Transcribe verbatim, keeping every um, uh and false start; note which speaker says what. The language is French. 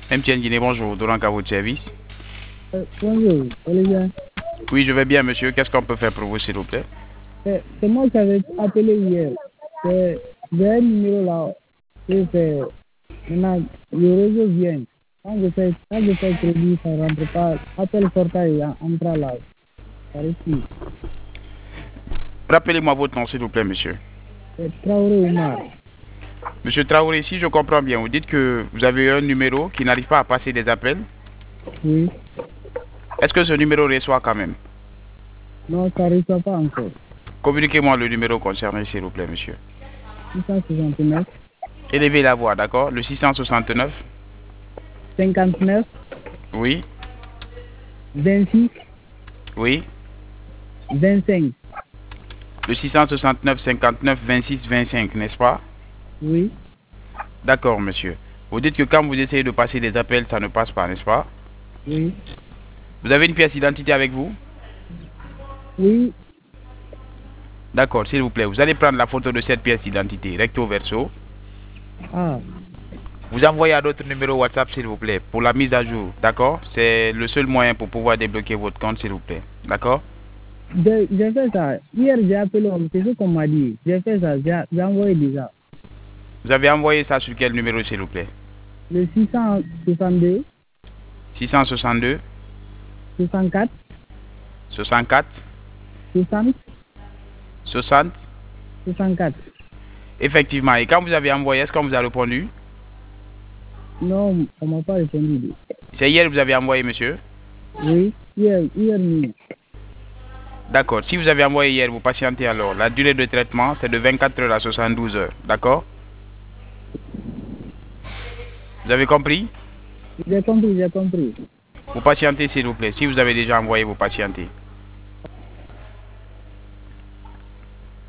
Speaker 1: M T N Guinée, bonjour. Dorank à votre service.
Speaker 2: Euh, bonjour, Olivier.
Speaker 1: Oui, je vais bien, monsieur. Qu'est-ce qu'on peut faire pour vous, s'il vous plaît?
Speaker 2: C'est c'est moi qui avais appelé hier. C'est j'ai un numéro là. Et c'est maintenant le réseau vient. Quand je fais, quand je fais crédit, ça ne rentre pas. Appel sortant et entra là. Ça réussit.
Speaker 1: Rappelez-moi votre nom, s'il vous plaît, monsieur.
Speaker 2: C'est Traoré Oumar.
Speaker 1: Monsieur Traoré, si je comprends bien, vous dites que vous avez un numéro qui n'arrive pas à passer des appels.
Speaker 2: Oui.
Speaker 1: Est-ce que ce numéro reçoit quand même?
Speaker 2: Non, ça ne reçoit pas encore.
Speaker 1: Communiquez-moi le numéro concerné, s'il vous plaît, monsieur.
Speaker 2: six cent soixante-neuf,
Speaker 1: Élevez la voix, d'accord? Le six cent soixante-neuf.
Speaker 2: cinquante-neuf,
Speaker 1: Oui.
Speaker 2: vingt-six,
Speaker 1: Oui.
Speaker 2: vingt-cinq.
Speaker 1: Le six cent soixante-neuf, cinquante-neuf, vingt-six, vingt-cinq, n'est-ce pas?
Speaker 2: Oui.
Speaker 1: D'accord, monsieur. Vous dites que quand vous essayez de passer des appels, ça ne passe pas, n'est-ce pas?
Speaker 2: Oui.
Speaker 1: Vous avez une pièce d'identité avec vous?
Speaker 2: Oui.
Speaker 1: D'accord, s'il vous plaît. Vous allez prendre la photo de cette pièce d'identité, recto verso.
Speaker 2: Ah.
Speaker 1: Vous envoyez à d'autres numéros WhatsApp, s'il vous plaît, pour la mise à jour. D'accord? C'est le seul moyen pour pouvoir débloquer votre compte, s'il vous plaît. D'accord?
Speaker 2: J'ai j'ai fait ça. Hier, j'ai appelé, c'est ce qu'on m'a dit. J'ai fait ça, j'ai j'ai envoyé déjà.
Speaker 1: Vous avez envoyé ça sur quel numéro, s'il vous plaît?
Speaker 2: Le six cent soixante-deux,
Speaker 1: six cent soixante-deux,
Speaker 2: soixante-quatre,
Speaker 1: soixante-quatre,
Speaker 2: soixante,
Speaker 1: soixante.
Speaker 2: soixante-quatre.
Speaker 1: Effectivement. Et quand vous avez envoyé, est-ce qu'on vous a répondu?
Speaker 2: Non, on ne m'a pas répondu.
Speaker 1: C'est hier que vous avez envoyé, monsieur?
Speaker 2: Oui, hier, hier nuit.
Speaker 1: D'accord. Si vous avez envoyé hier, vous patientez alors. La durée de traitement, c'est de vingt-quatre heures à soixante-douze heures. D'accord? Vous avez compris?
Speaker 2: J'ai compris, j'ai compris.
Speaker 1: Vous patientez, s'il vous plaît. Si vous avez déjà envoyé, vous patientez.